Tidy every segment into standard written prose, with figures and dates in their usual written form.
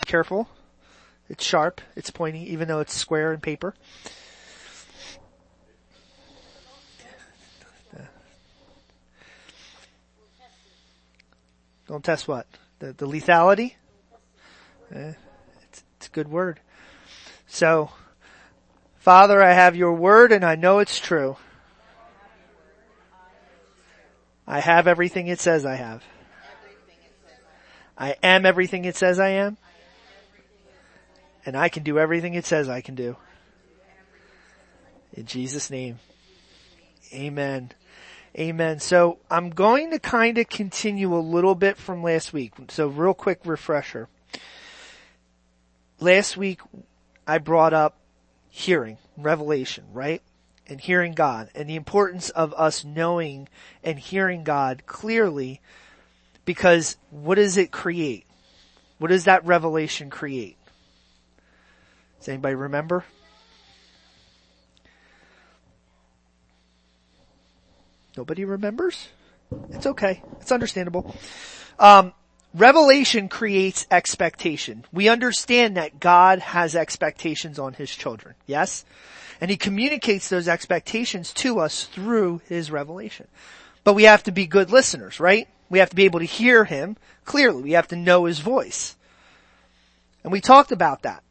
careful. It's sharp. It's pointy, even though it's square in paper. Don't test what? The lethality? It's a good word. So, Father, I have your word and I know it's true. I have everything it says I have. I am everything it says I am. And I can do everything it says I can do. In Jesus' name. Amen. Amen. So I'm going to kind of continue a little bit from last week. So real quick refresher. Last week I brought up hearing, revelation, right? And hearing God and the importance of us knowing and hearing God clearly, because what does it create? What does that revelation create? Does anybody remember? Nobody remembers? It's okay. It's understandable. Revelation creates expectation. We understand that God has expectations on his children. Yes? And he communicates those expectations to us through his revelation. But we have to be good listeners, right? We have to be able to hear him clearly. We have to know his voice. And we talked about that.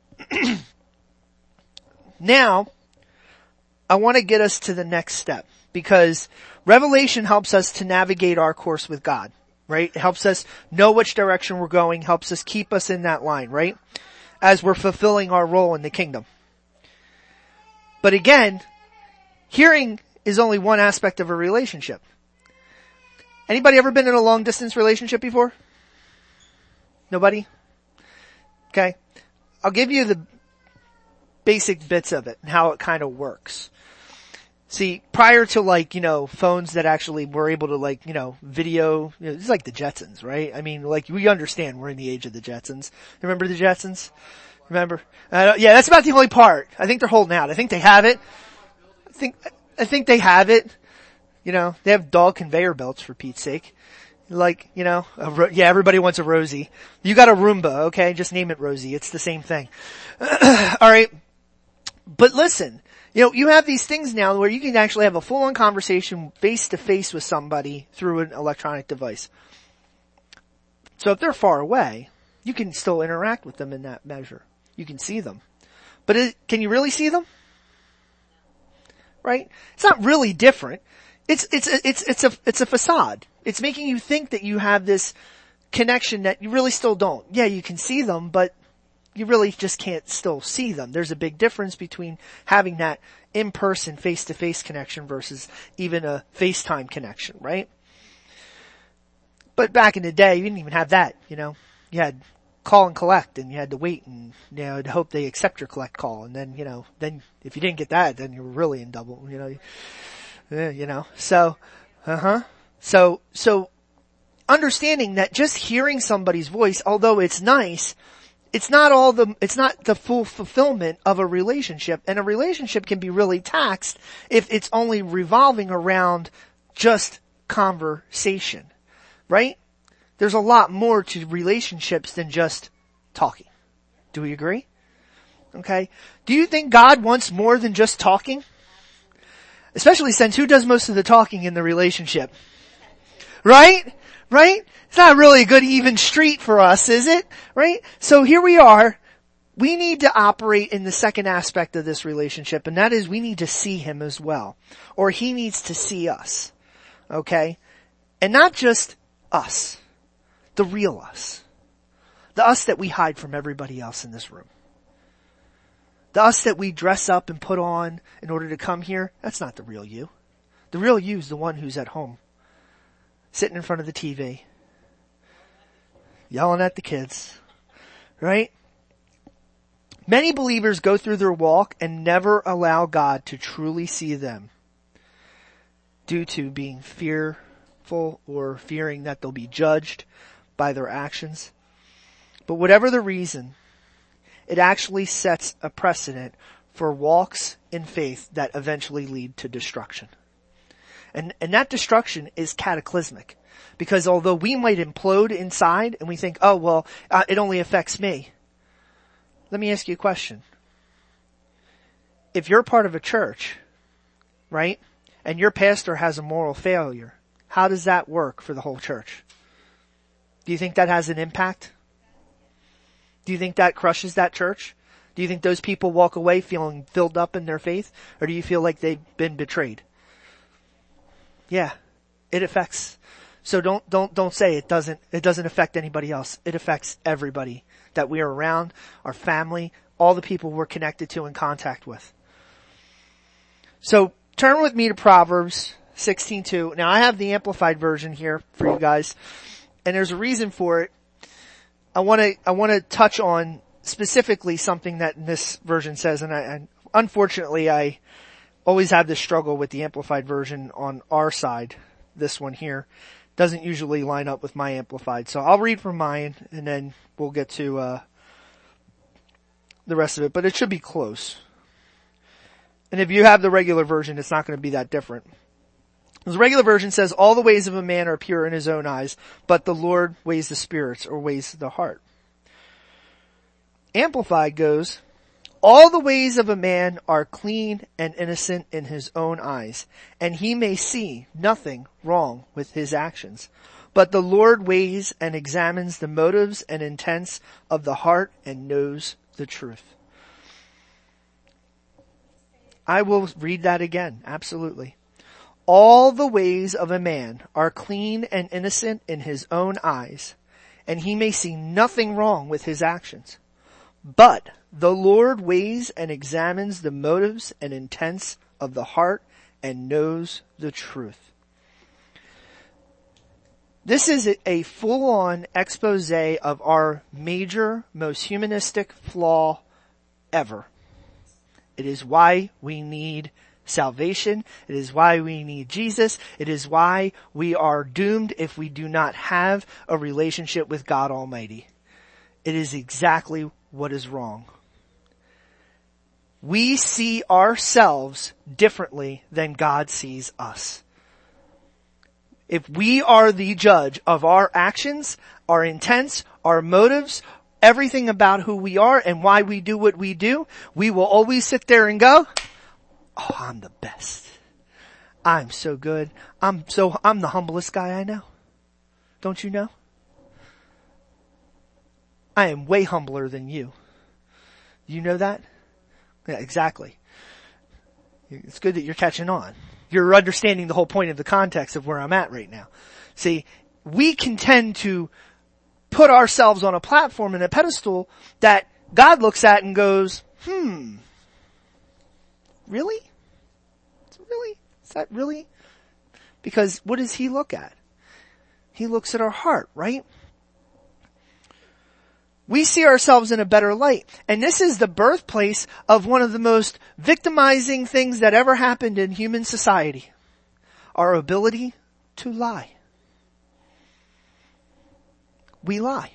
Now, I want to get us to the next step, because revelation helps us to navigate our course with God, right? It helps us know which direction we're going, helps us keep us in that line, right? As we're fulfilling our role in the kingdom. But again, hearing is only one aspect of a relationship. Anybody ever been in a long distance relationship before? Nobody? Okay. I'll give you the basic bits of it and how it kind of works. See, prior to phones that actually were able to video, it's like the Jetsons, right? I mean, we understand we're in the age of the Jetsons. Remember the Jetsons? Remember? Yeah, that's about the only part. I think they're holding out. I think they have it. I think they have it. They have dog conveyor belts, for Pete's sake. Everybody wants a Rosie. You got a Roomba, okay? Just name it Rosie. It's the same thing. Alright. But listen, you have these things now where you can actually have a full-on conversation face to face with somebody through an electronic device. So if they're far away, you can still interact with them in that measure. You can see them. But can you really see them? Right? It's not really different. It's a facade. It's making you think that you have this connection that you really still don't. Yeah, you can see them, but you really just can't still see them. There's a big difference between having that in-person, face-to-face connection versus even a FaceTime connection, right? But back in the day, you didn't even have that, You had call and collect, and you had to wait and, to hope they accept your collect call. And then, then if you didn't get that, then you were really in double, So understanding that just hearing somebody's voice, although it's nice, it's not the full fulfillment of a relationship. And a relationship can be really taxed if it's only revolving around just conversation, right? There's a lot more to relationships than just talking. Do we agree? Okay. Do you think God wants more than just talking? Especially since who does most of the talking in the relationship? Right? Right? It's not really a good even street for us, is it? Right? So here we are. We need to operate in the second aspect of this relationship, and that is we need to see him as well. Or he needs to see us. Okay? And not just us. The real us. The us that we hide from everybody else in this room. The us that we dress up and put on in order to come here, that's not the real you. The real you is the one who's at home, sitting in front of the TV, yelling at the kids, right? Many believers go through their walk and never allow God to truly see them due to being fearful or fearing that they'll be judged by their actions. But whatever the reason, it actually sets a precedent for walks in faith that eventually lead to destruction. And that destruction is cataclysmic. Because although we might implode inside and we think, it only affects me. Let me ask you a question. If you're part of a church, right, and your pastor has a moral failure, how does that work for the whole church? Do you think that has an impact? Do you think that crushes that church? Do you think those people walk away feeling filled up in their faith? Or do you feel like they've been betrayed? Yeah, it affects. So don't say it doesn't affect anybody else. It affects everybody that we are around, our family, all the people we're connected to in contact with. So turn with me to Proverbs 16:2. Now I have the Amplified version here for you guys, and there's a reason for it. I want to touch on specifically something that this version says, and unfortunately I always have this struggle with the Amplified version on our side. This one here doesn't usually line up with my Amplified, so I'll read from mine and then we'll get to the rest of it, but it should be close. And if you have the regular version, it's not going to be that different. The regular version says, all the ways of a man are pure in his own eyes, but the Lord weighs the spirits, or weighs the heart. Amplified goes, all the ways of a man are clean and innocent in his own eyes, and he may see nothing wrong with his actions. But the Lord weighs and examines the motives and intents of the heart and knows the truth. I will read that again, absolutely. All the ways of a man are clean and innocent in his own eyes, and he may see nothing wrong with his actions. But the Lord weighs and examines the motives and intents of the heart and knows the truth. This is a full-on expose of our major, most humanistic flaw ever. It is why we need salvation. It is why we need Jesus. It is why we are doomed if we do not have a relationship with God Almighty. It is exactly what is wrong. We see ourselves differently than God sees us. If we are the judge of our actions, our intents, our motives, everything about who we are and why we do what we do, we will always sit there and go, oh, I'm the best. I'm so good. I'm the humblest guy I know. Don't you know? I am way humbler than you. You know that? Yeah, exactly. It's good that you're catching on. You're understanding the whole point of the context of where I'm at right now. See, we can tend to put ourselves on a platform and a pedestal that God looks at and goes, really? Really? Is that really? Because what does he look at? He looks at our heart, right? We see ourselves in a better light. And this is the birthplace of one of the most victimizing things that ever happened in human society. Our ability to lie. We lie.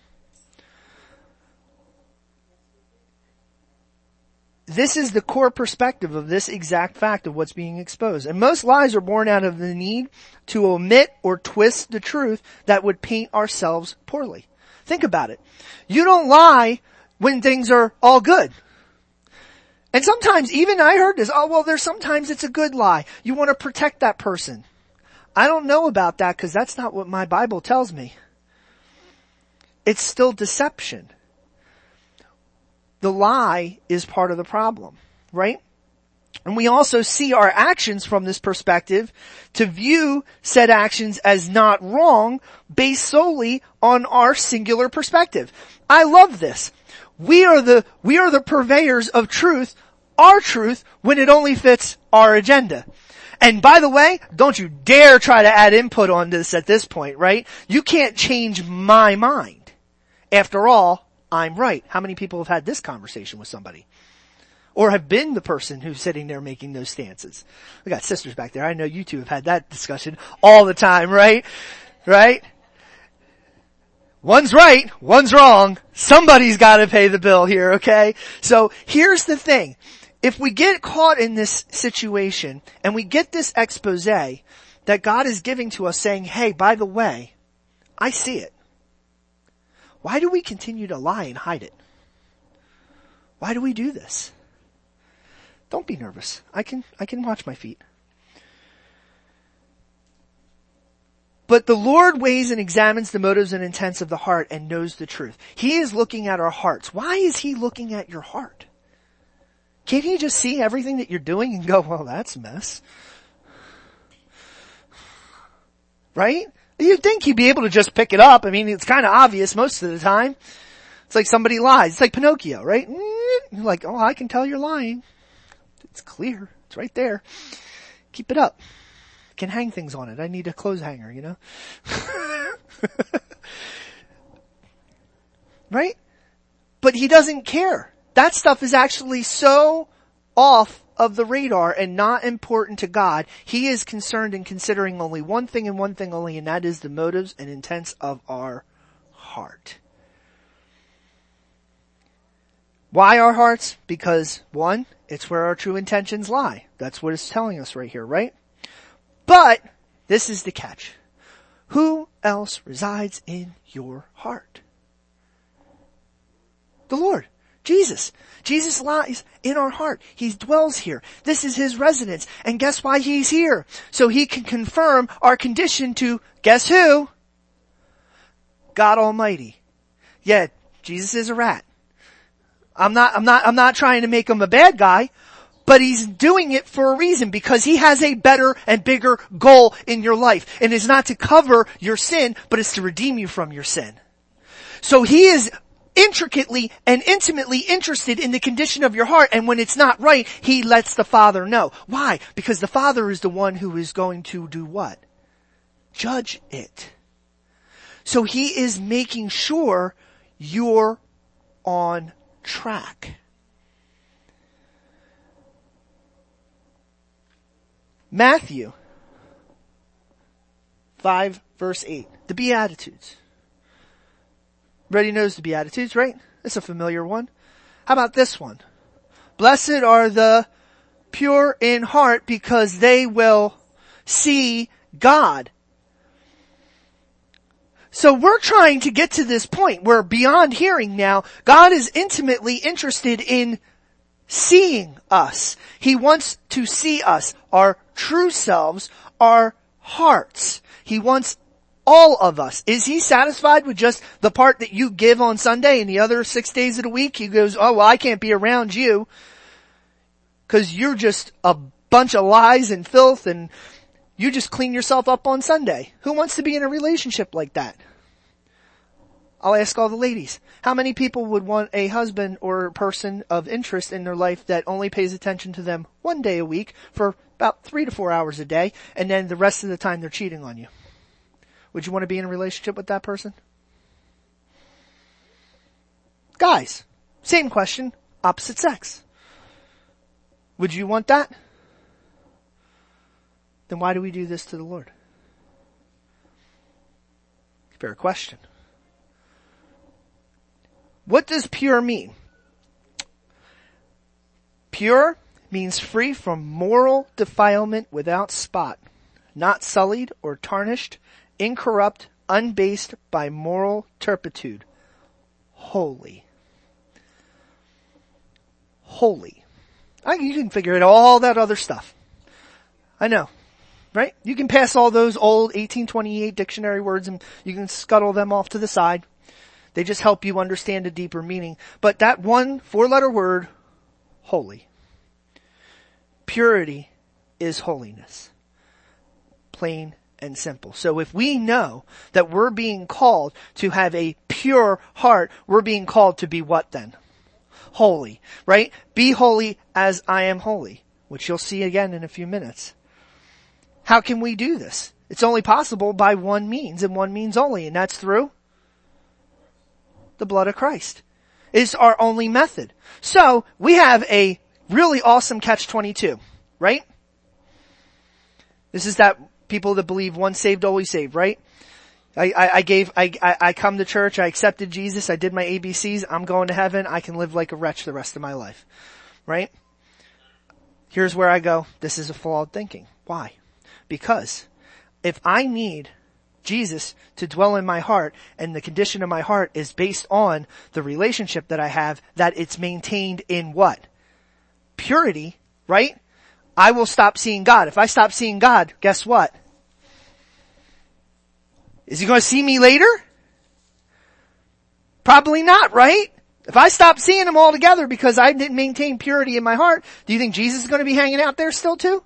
This is the core perspective of this exact fact of what's being exposed. And most lies are born out of the need to omit or twist the truth that would paint ourselves poorly. Think about it. You don't lie when things are all good. And sometimes, even I heard this, there's sometimes it's a good lie. You want to protect that person. I don't know about that because that's not what my Bible tells me. It's still deception. The lie is part of the problem, right? And we also see our actions from this perspective to view said actions as not wrong based solely on our singular perspective. I love this. We are the purveyors of truth, our truth, when it only fits our agenda. And by the way, don't you dare try to add input on this at this point, right? You can't change my mind. After all, I'm right. How many people have had this conversation with somebody? Or have been the person who's sitting there making those stances? We got sisters back there. I know you two have had that discussion all the time, right? Right? One's right, one's wrong. Somebody's got to pay the bill here, okay? So here's the thing. If we get caught in this situation and we get this expose that God is giving to us saying, hey, by the way, I see it. Why do we continue to lie and hide it? Why do we do this? Don't be nervous. I can watch my feet. But the Lord weighs and examines the motives and intents of the heart and knows the truth. He is looking at our hearts. Why is he looking at your heart? Can't he just see everything that you're doing and go, well, that's a mess? Right? You'd think he'd be able to just pick it up. I mean, it's kind of obvious most of the time. It's like somebody lies. It's like Pinocchio, right? You're like, oh, I can tell you're lying. It's clear. It's right there. Keep it up. Can hang things on it. I need a clothes hanger, you know? Right? But he doesn't care. That stuff is actually so off of the radar and not important to God. He is concerned in considering only one thing and one thing only, and that is the motives and intents of our heart. Why our hearts? Because, one, it's where our true intentions lie. That's what it's telling us right here, right? But, this is the catch. Who else resides in your heart? The Lord. Jesus. Jesus lies in our heart. He dwells here. This is his residence. And guess why he's here? So he can confirm our condition to, guess who? God Almighty. Yeah, Jesus is a rat. I'm not trying to make him a bad guy, but he's doing it for a reason, because he has a better and bigger goal in your life. And it's not to cover your sin, but it's to redeem you from your sin. So he is intricately and intimately interested in the condition of your heart, and when it's not right, he lets the Father know. Why? Because the Father is the one who is going to do what? Judge it. So he is making sure you're on track. Matthew 5 verse 8. The Beatitudes. Everybody knows the Beatitudes, right? It's a familiar one. How about this one? Blessed are the pure in heart, because they will see God. So we're trying to get to this point where beyond hearing now, God is intimately interested in seeing us. He wants to see us, our true selves, our hearts. He wants all of us. Is he satisfied with just the part that you give on Sunday and the other 6 days of the week? He goes, oh, well, I can't be around you because you're just a bunch of lies and filth and you just clean yourself up on Sunday. Who wants to be in a relationship like that? I'll ask all the ladies. How many people would want a husband or a person of interest in their life that only pays attention to them 1 day a week for about 3 to 4 hours a day, and then the rest of the time they're cheating on you? Would you want to be in a relationship with that person? Guys, same question, opposite sex. Would you want that? Then why do we do this to the Lord? Fair question. What does pure mean? Pure means free from moral defilement, without spot, not sullied or tarnished, incorrupt, unbased by moral turpitude. Holy. Holy. You can figure it all that other stuff. I know. Right? You can pass all those old 1828 dictionary words and you can scuttle them off to the side. They just help you understand a deeper meaning. But that one 4-letter word, holy. Purity is holiness. Plain and simple. So if we know that we're being called to have a pure heart, we're being called to be what then? Holy, right? Be holy as I am holy, which you'll see again in a few minutes. How can we do this? It's only possible by one means and one means only, and that's through the blood of Christ. It's our only method. So we have a really awesome catch-22, right? This is that people that believe once saved, always saved, right? I come to church, I accepted Jesus, I did my ABCs, I'm going to heaven, I can live like a wretch the rest of my life, right? Here's where I go, this is a flawed thinking. Why? Because if I need Jesus to dwell in my heart, and the condition of my heart is based on the relationship that I have, that it's maintained in what? Purity, right? I will stop seeing God. If I stop seeing God, guess what? Is he going to see me later? Probably not, right? If I stop seeing him altogether because I didn't maintain purity in my heart, do you think Jesus is going to be hanging out there still too?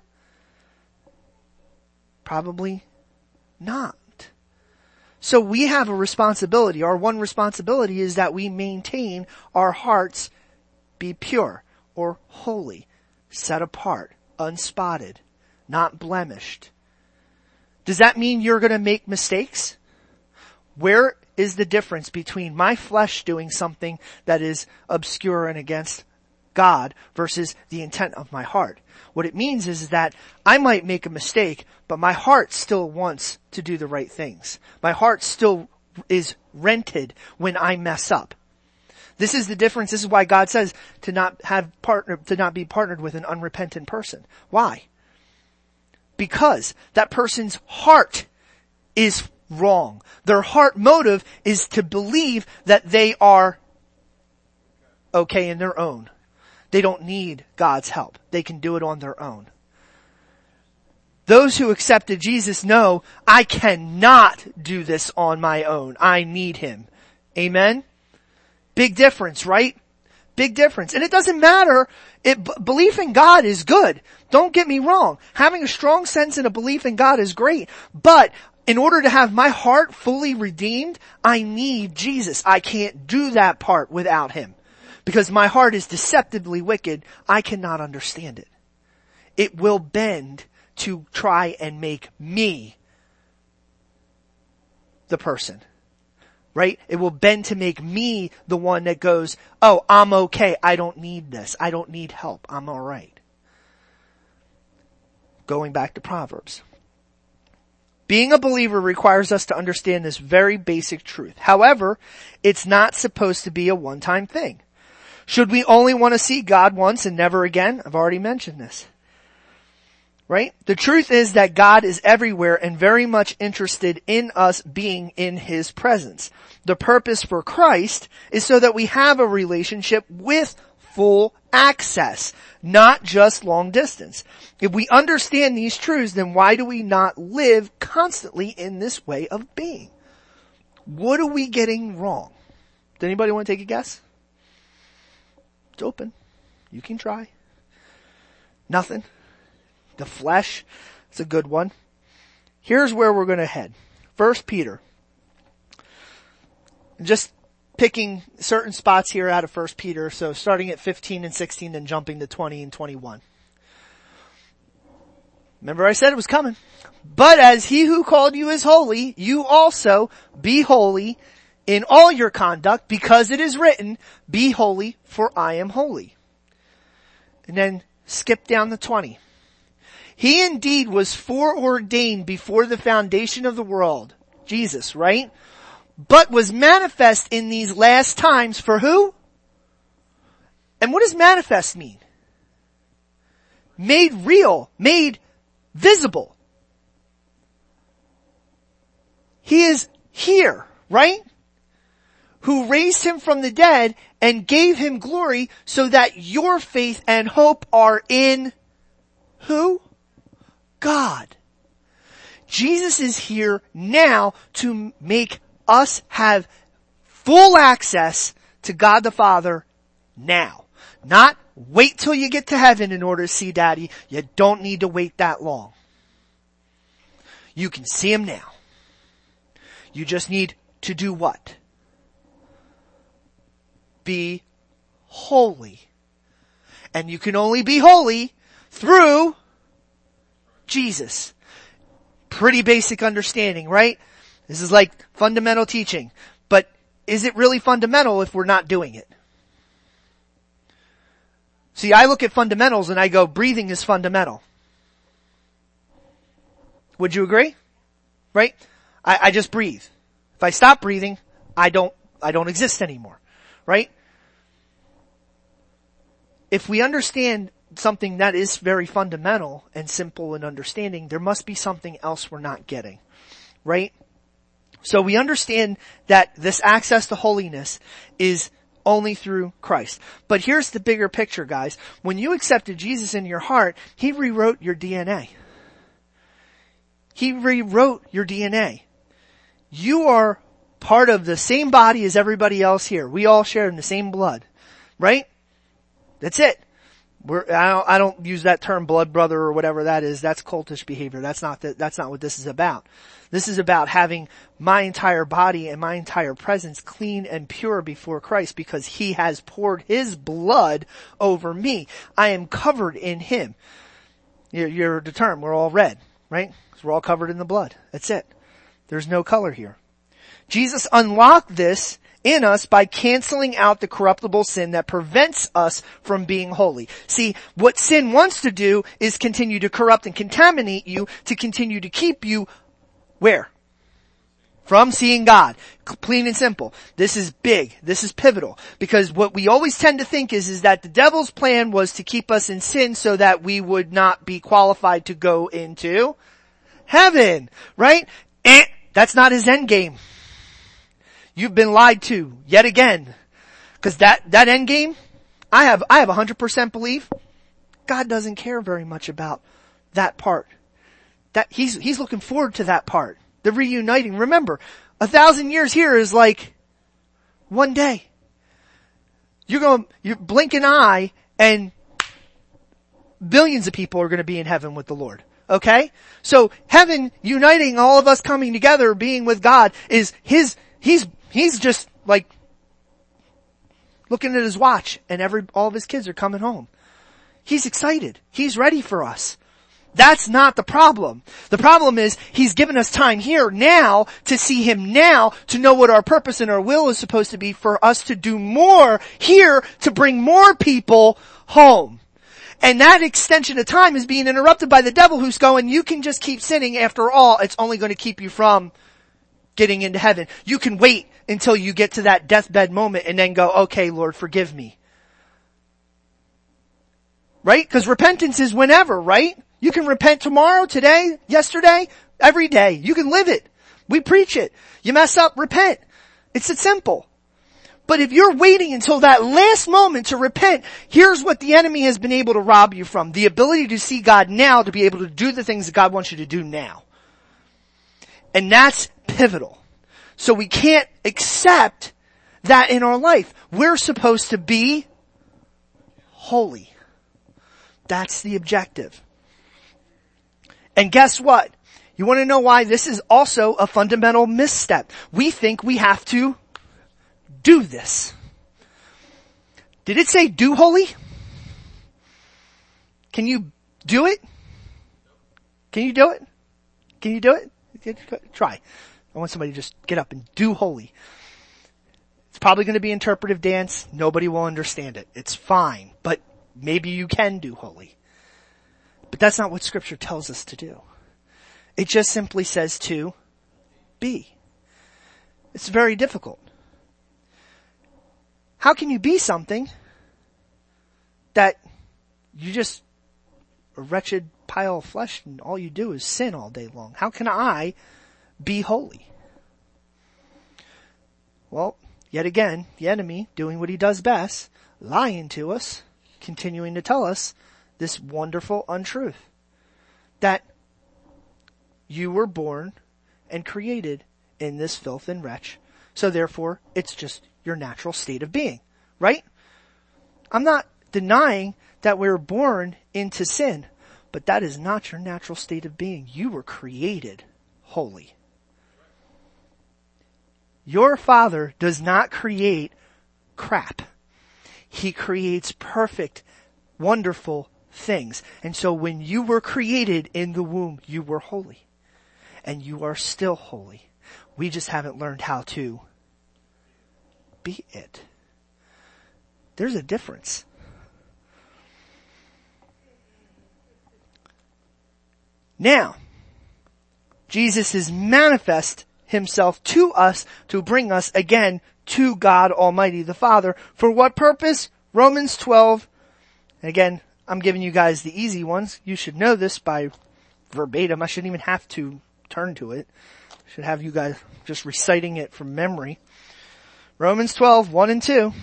Probably not. So we have a responsibility. Our one responsibility is that we maintain our hearts be pure or holy, set apart, unspotted, not blemished. Does that mean you're going to make mistakes? Where is the difference between my flesh doing something that is obscure and against God versus the intent of my heart? What it means is that I might make a mistake, but my heart still wants to do the right things. My heart still is rented when I mess up. This is the difference. This is why God says to not be partnered with an unrepentant person. Why? Because that person's heart is wrong. Their heart motive is to believe that they are okay in their own. They don't need God's help. They can do it on their own. Those who accepted Jesus know, I cannot do this on my own. I need him. Amen? Big difference, right? Big difference. And it doesn't matter. Belief in God is good. Don't get me wrong. Having a strong sense and a belief in God is great. But in order to have my heart fully redeemed, I need Jesus. I can't do that part without him. Because my heart is deceptively wicked. I cannot understand it. It will bend to try and make me the person. Right? It will bend to make me the one that goes, oh, I'm okay. I don't need this. I don't need help. I'm alright. Going back to Proverbs. Being a believer requires us to understand this very basic truth. However, it's not supposed to be a one-time thing. Should we only want to see God once and never again? I've already mentioned this. Right? The truth is that God is everywhere and very much interested in us being in his presence. The purpose for Christ is so that we have a relationship with full access, not just long distance. If we understand these truths, then why do we not live constantly in this way of being? What are we getting wrong? Does anybody want to take a guess? It's open. You can try. Nothing. The flesh. It's a good one. Here's where we're going to head. 1 Peter. Just picking certain spots here out of 1 Peter. So starting at 15 and 16 and jumping to 20 and 21. Remember I said it was coming. But as he who called you is holy, you also be holy in all your conduct, because it is written, be holy, for I am holy. And then skip down to 20. He indeed was foreordained before the foundation of the world. Jesus, right? But was manifest in these last times for who? And what does manifest mean? Made real, made visible. He is here, right? Who raised him from the dead and gave him glory, so that your faith and hope are in who? God. Jesus is here now to make us have full access to God the Father now. Not wait till you get to heaven in order to see Daddy. You don't need to wait that long. You can see him now. You just need to do what? Be holy. And you can only be holy through Jesus. Pretty basic understanding, right? This is like fundamental teaching. But is it really fundamental if we're not doing it? See, I look at fundamentals and I go, breathing is fundamental. Would you agree? Right? I just breathe. If I stop breathing, I don't exist anymore. Right? If we understand something that is very fundamental and simple in understanding, there must be something else we're not getting. Right? So we understand that this access to holiness is only through Christ. But here's the bigger picture, guys. When you accepted Jesus in your heart, He rewrote your DNA. He rewrote your DNA. You are part of the same body as everybody else here. We all share in the same blood. Right? That's it. I don't use that term blood brother or whatever that is. That's cultish behavior. That's not what this is about. This is about having my entire body and my entire presence clean and pure before Christ because He has poured His blood over me. I am covered in Him. You're the term. We're all red, right? So we're all covered in the blood. That's it. There's no color here. Jesus unlocked this in us by canceling out the corruptible sin that prevents us from being holy. See, what sin wants to do is continue to corrupt and contaminate you to continue to keep you where? From seeing God. Plain and simple. This is big. This is pivotal. Because what we always tend to think is that the devil's plan was to keep us in sin so that we would not be qualified to go into heaven. Right? That's not his end game. You've been lied to yet again. Because that end game, I have 100% belief God doesn't care very much about that part. That he's looking forward to that part. The reuniting. Remember, 1,000 years here is like one day. You blink an eye and billions of people are going to be in heaven with the Lord. Okay? So heaven uniting all of us coming together, being with God is he's just like looking at his watch and all of his kids are coming home. He's excited. He's ready for us. That's not the problem. The problem is He's given us time here now to see Him now, to know what our purpose and our will is supposed to be for us to do more here to bring more people home. And that extension of time is being interrupted by the devil who's going, you can just keep sinning. After all, it's only going to keep you from getting into heaven. You can wait until you get to that deathbed moment and then go, okay, Lord, forgive me. Right? Because repentance is whenever, right? You can repent tomorrow, today, yesterday, every day. You can live it. We preach it. You mess up, repent. It's that simple. But if you're waiting until that last moment to repent, here's what the enemy has been able to rob you from. The ability to see God now, to be able to do the things that God wants you to do now. And that's pivotal. So we can't accept that in our life. We're supposed to be holy. That's the objective. And guess what? You want to know why this is also a fundamental misstep? We think we have to do this. Did it say do holy? Can you do it? Can you do it? Can you do it? Try. I want somebody to just get up and do holy. It's probably going to be interpretive dance. Nobody will understand it. It's fine. But maybe you can do holy. But that's not what Scripture tells us to do. It just simply says to be. It's very difficult. How can you be something that you just a wretched pile of flesh and all you do is sin all day long? How can I be holy? Well, yet again, the enemy doing what he does best, lying to us, continuing to tell us this wonderful untruth. That you were born and created in this filth and wretch. So therefore, it's just your natural state of being. Right? I'm not denying that we were born into sin. But that is not your natural state of being. You were created holy. Your Father does not create crap. He creates perfect, wonderful things. And so when you were created in the womb, you were holy. And you are still holy. We just haven't learned how to be it. There's a difference. Now, Jesus is manifest himself to us to bring us again to God Almighty the Father. For what purpose? Romans 12. Again, I'm giving you guys the easy ones. You should know this by verbatim. I shouldn't even have to turn to it. Should have you guys just reciting it from memory. Romans 12, 1 and 2.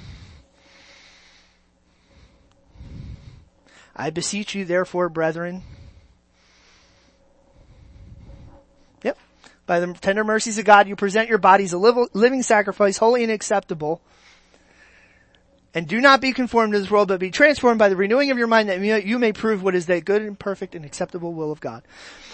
I beseech you therefore, brethren. Yep. By the tender mercies of God, you present your bodies a living sacrifice, holy and acceptable. And do not be conformed to this world, but be transformed by the renewing of your mind, that you may prove what is the good and perfect and acceptable will of God.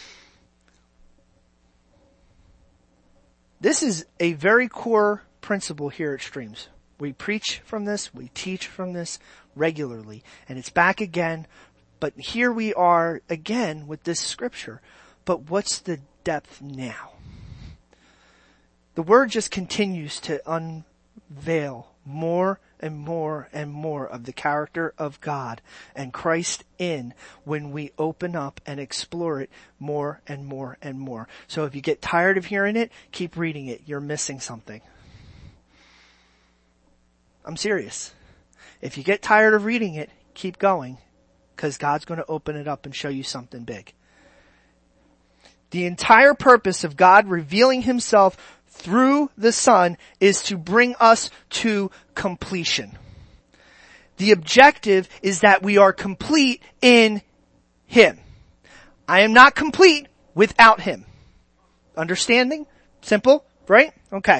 This is a very core principle here at Streams. We preach from this, we teach from this regularly, and it's back again, but here we are again with this scripture. But what's the depth now? The word just continues to unveil more and more and more of the character of God and Christ in when we open up and explore it more and more and more. So if you get tired of hearing it, keep reading it. You're missing something. I'm serious. If you get tired of reading it, keep going, because God's going to open it up and show you something big. The entire purpose of God revealing himself through the Son is to bring us to completion. The objective is that we are complete in him. I am not complete without him. Understanding? Simple, right? Okay.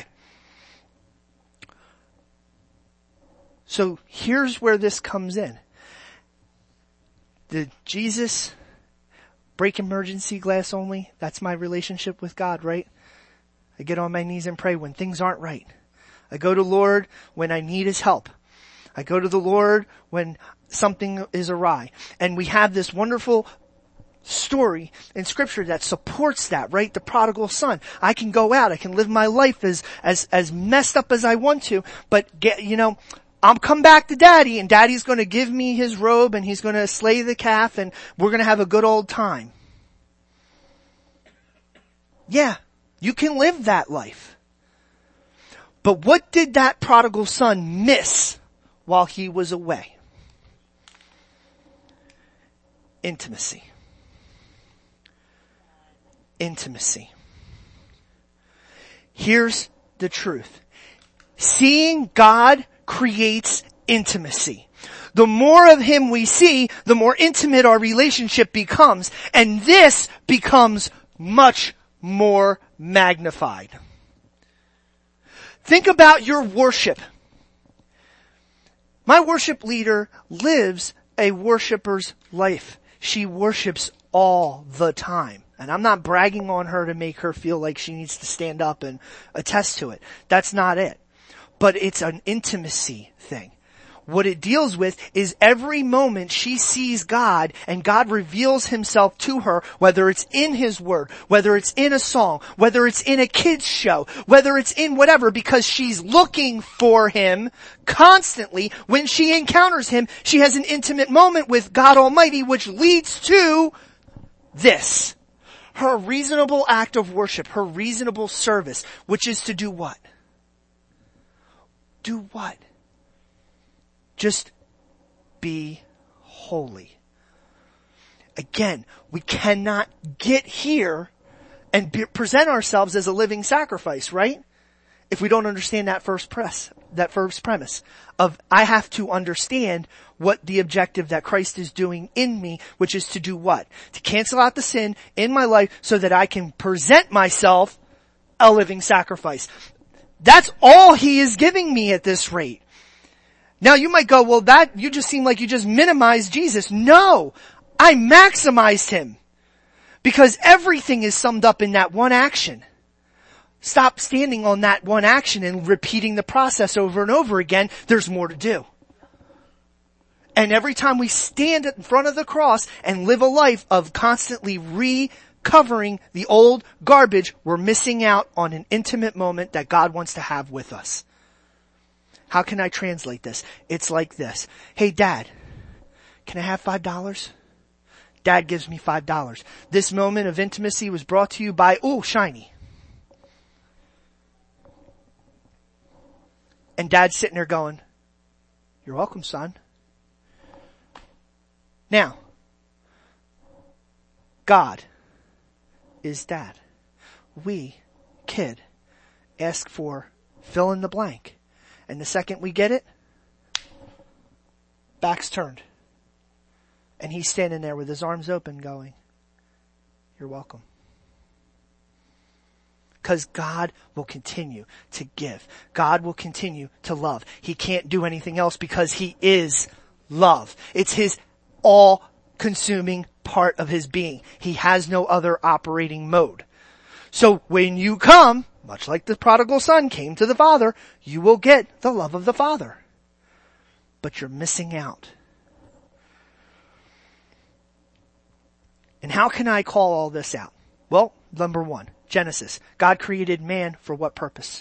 So here's where this comes in. Did Jesus break emergency glass only? That's my relationship with God, right? I get on my knees and pray when things aren't right. I go to Lord when I need his help. I go to the Lord when something is awry. And we have this wonderful story in scripture that supports that, right? The prodigal son. I can go out. I can live my life as messed up as I want to, but I'll come back to daddy, and daddy's going to give me his robe, and he's going to slay the calf, and we're going to have a good old time. Yeah, you can live that life. But what did that prodigal son miss while he was away? Intimacy. Intimacy. Here's the truth. Seeing God creates intimacy. The more of him we see, the more intimate our relationship becomes, and this becomes much more magnified. Think about your worship. My worship leader lives a worshiper's life. She worships all the time. And I'm not bragging on her to make her feel like she needs to stand up and attest to it. That's not it. But it's an intimacy thing. What it deals with is every moment she sees God and God reveals himself to her, whether it's in his word, whether it's in a song, whether it's in a kid's show, whether it's in whatever, because she's looking for him constantly. When she encounters him, she has an intimate moment with God Almighty, which leads to this. Her reasonable act of worship, her reasonable service, which is to do what? Do what? Just be holy. Again, we cannot get here and present ourselves as a living sacrifice, right? If we don't understand that first premise of I have to understand what the objective that Christ is doing in me, which is to do what? To cancel out the sin in my life so that I can present myself a living sacrifice. That's all he is giving me at this rate. Now you might go, well, you just seem like you just minimized Jesus. No, I maximized him because everything is summed up in that one action. Stop standing on that one action and repeating the process over and over again. There's more to do. And every time we stand in front of the cross and live a life of constantly recovering the old garbage, we're missing out on an intimate moment that God wants to have with us. How can I translate this? It's like this. Hey, Dad, can I have $5? Dad gives me $5. This moment of intimacy was brought to you by, Shiny. And Dad's sitting there going, you're welcome, son. Now, God is Dad. We kid ask for fill in the blank. And the second we get it, back's turned. And he's standing there with his arms open going, you're welcome. Because God will continue to give. God will continue to love. He can't do anything else because he is love. It's his all-consuming part of his being. He has no other operating mode. So when you come, much like the prodigal son came to the Father, you will get the love of the Father. But you're missing out. And how can I call all this out? Well, number one, Genesis. God created man for what purpose?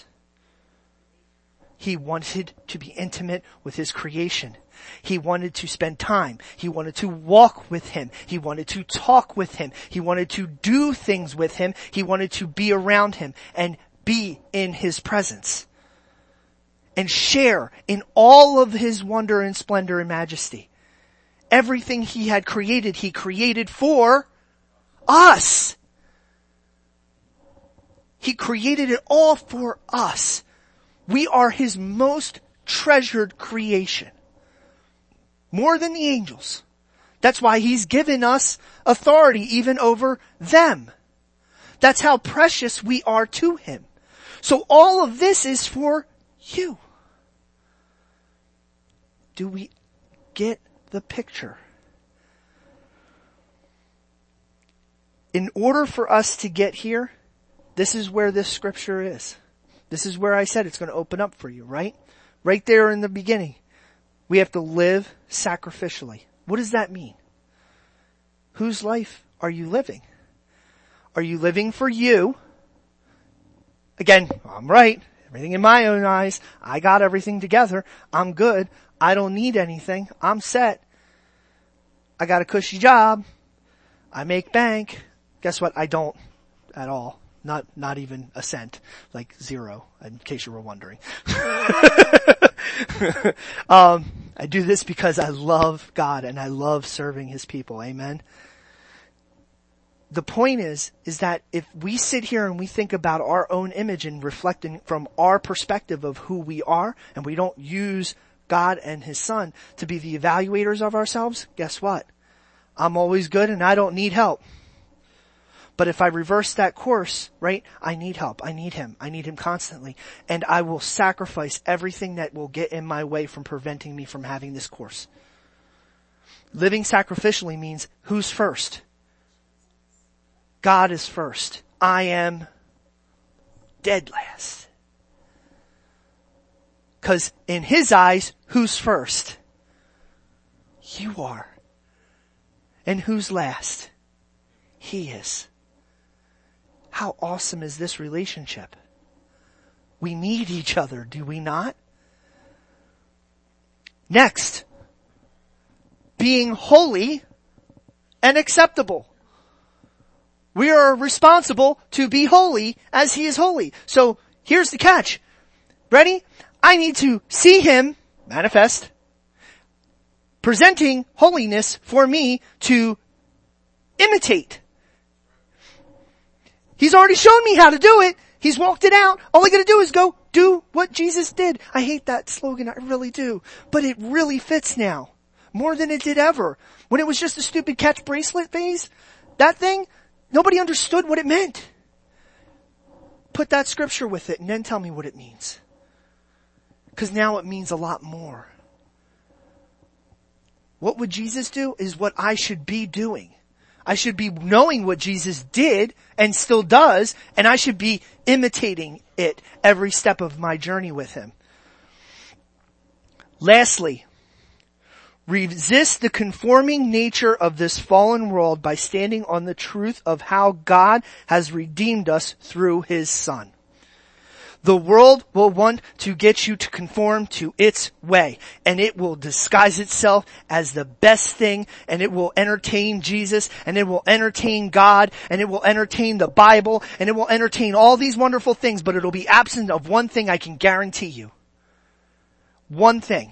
He wanted to be intimate with his creation. He wanted to spend time. He wanted to walk with him. He wanted to talk with him. He wanted to do things with him. He wanted to be around him and be in his presence and share in all of his wonder and splendor and majesty. Everything he had created, he created for us. He created it all for us. We are his most treasured creation. More than the angels. That's why he's given us authority even over them. That's how precious we are to him. So all of this is for you. Do we get the picture? In order for us to get here, this is where this scripture is. This is where I said it's going to open up for you, right? Right there in the beginning. We have to live sacrificially. What does that mean? Whose life are you living? Are you living for you? Again, I'm right. Everything in my own eyes. I got everything together. I'm good. I don't need anything. I'm set. I got a cushy job. I make bank. Guess what? I don't at all. Not even a cent. Like zero, in case you were wondering. I do this because I love God and I love serving his people. Amen. The point is that if we sit here and we think about our own image and reflecting from our perspective of who we are, and we don't use God and his son to be the evaluators of ourselves, guess what? I'm always good and I don't need help. But if I reverse that course, right, I need help. I need him. I need him constantly. And I will sacrifice everything that will get in my way from preventing me from having this course. Living sacrificially means who's first? God is first. I am dead last. Because in his eyes, who's first? You are. And who's last? He is. How awesome is this relationship? We need each other, do we not? Next, being holy and acceptable. We are responsible to be holy as he is holy. So here's the catch. Ready? I need to see him manifest, presenting holiness for me to imitate. He's already shown me how to do it. He's walked it out. All I gotta do is go do what Jesus did. I hate that slogan. I really do. But it really fits now. More than it did ever. When it was just a stupid catch bracelet phase, that thing, nobody understood what it meant. Put that scripture with it and then tell me what it means. Because now it means a lot more. What would Jesus do is what I should be doing. I should be knowing what Jesus did and still does, and I should be imitating it every step of my journey with him. Lastly, resist the conforming nature of this fallen world by standing on the truth of how God has redeemed us through his Son. The world will want to get you to conform to its way, and it will disguise itself as the best thing, and it will entertain Jesus, and it will entertain God, and it will entertain the Bible, and it will entertain all these wonderful things, but it'll be absent of one thing I can guarantee you. One thing.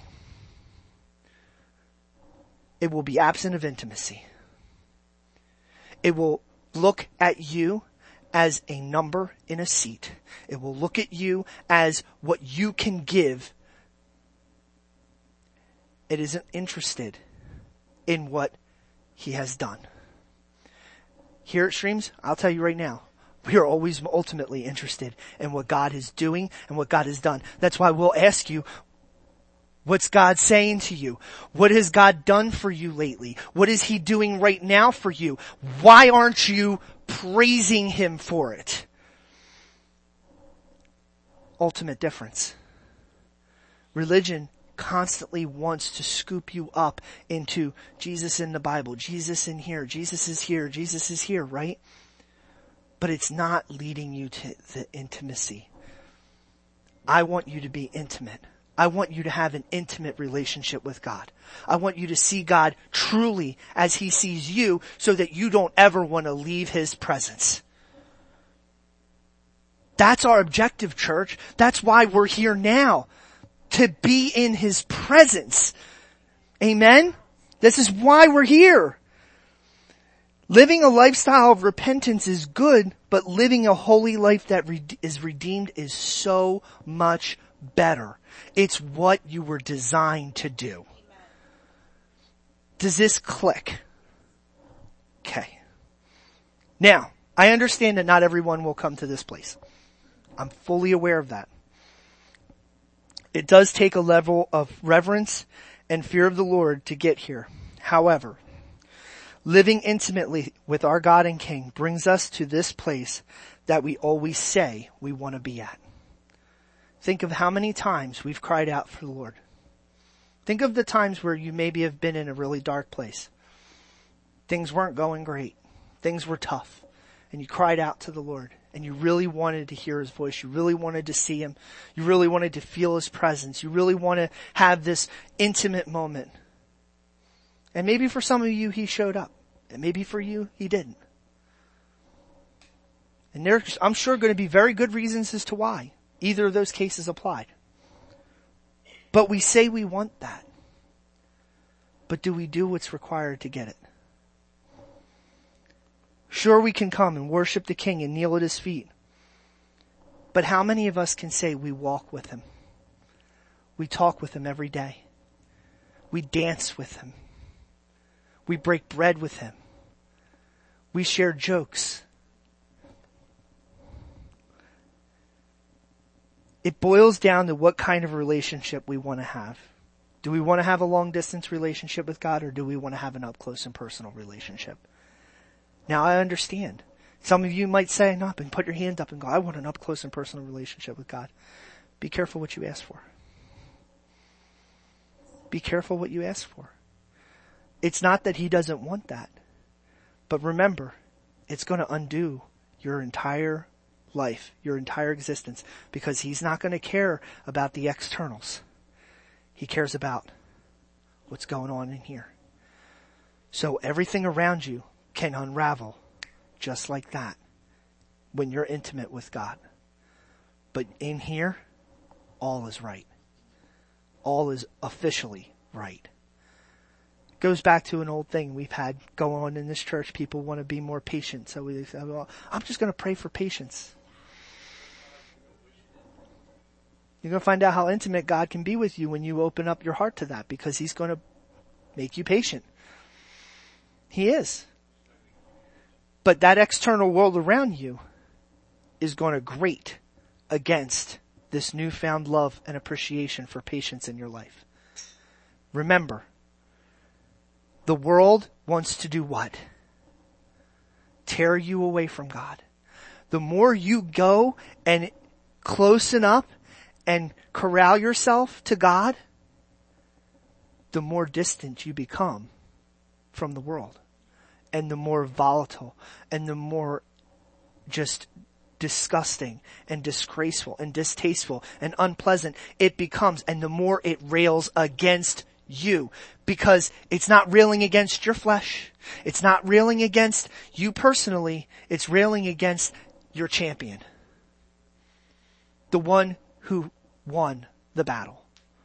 It will be absent of intimacy. It will look at you as a number in a seat. It will look at you as what you can give. It isn't interested in what he has done. Here at Streams, I'll tell you right now, we are always ultimately interested in what God is doing and what God has done. That's why we'll ask you, what's God saying to you? What has God done for you lately? What is he doing right now for you? Why aren't you praising him for it? Ultimate difference. Religion constantly wants to scoop you up into Jesus in the Bible, Jesus in here, Jesus is here, right? But it's not leading you to the intimacy. I want you to be intimate. I want you to have an intimate relationship with God. I want you to see God truly as he sees you so that you don't ever want to leave his presence. That's our objective, church. That's why we're here now. To be in his presence. Amen? This is why we're here. Living a lifestyle of repentance is good, but living a holy life that is redeemed is so much better. It's what you were designed to do. Does this click? Okay. Now, I understand that not everyone will come to this place. I'm fully aware of that. It does take a level of reverence and fear of the Lord to get here. However, living intimately with our God and King brings us to this place that we always say we want to be at. Think of how many times we've cried out for the Lord. Think of the times where you maybe have been in a really dark place. Things weren't going great. Things were tough. And you cried out to the Lord. And you really wanted to hear his voice. You really wanted to see him. You really wanted to feel his presence. You really want to have this intimate moment. And maybe for some of you, he showed up. And maybe for you, he didn't. And there's, I'm sure, going to be very good reasons as to why either of those cases applied. But we say we want that. But do we do what's required to get it? Sure, we can come and worship the King and kneel at his feet. But how many of us can say we walk with him? We talk with him every day. We dance with him. We break bread with him. We share jokes. It boils down to what kind of relationship we want to have. Do we want to have a long distance relationship with God, or do we want to have an up close and personal relationship? Now I understand. Some of you might say, no, but put your hand up and go, I want an up close and personal relationship with God. Be careful what you ask for. Be careful what you ask for. It's not that he doesn't want that. But remember, it's going to undo your entire life, your entire existence, because he's not going to care about the externals. He cares about what's going on in here. So everything around you can unravel just like that when you're intimate with God. But in here, all is right. All is officially right. It goes back to an old thing we've had go on in this church. People want to be more patient. So we say, well, I'm just going to pray for patience. You're going to find out how intimate God can be with you when you open up your heart to that, because he's going to make you patient. He is. But that external world around you is going to grate against this newfound love and appreciation for patience in your life. Remember, the world wants to do what? Tear you away from God. The more you go and closen up and corral yourself to God, the more distant you become from the world. And the more volatile and the more just disgusting and disgraceful and distasteful and unpleasant it becomes, and the more it rails against you, because it's not railing against your flesh. It's not railing against you personally. It's railing against your champion. The one who won the battle.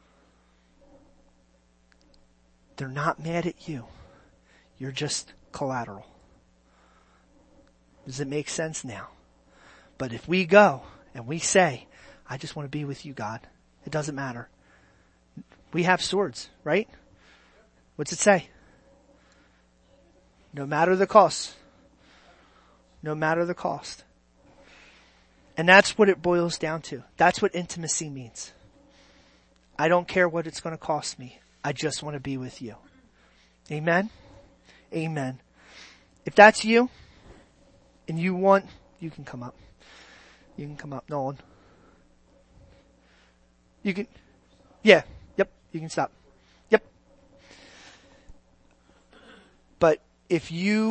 They're not mad at you. You're just collateral. Does it make sense now? But if we go and we say, I just want to be with you, God, it doesn't matter. We have swords, right? What's it say? No matter the cost. No matter the cost. And that's what it boils down to. That's what intimacy means. I don't care what it's going to cost me. I just want to be with you. Amen? Amen. If that's you, and you can come up. You can come up, Nolan. You can, yeah, yep, you can stop. Yep. But if you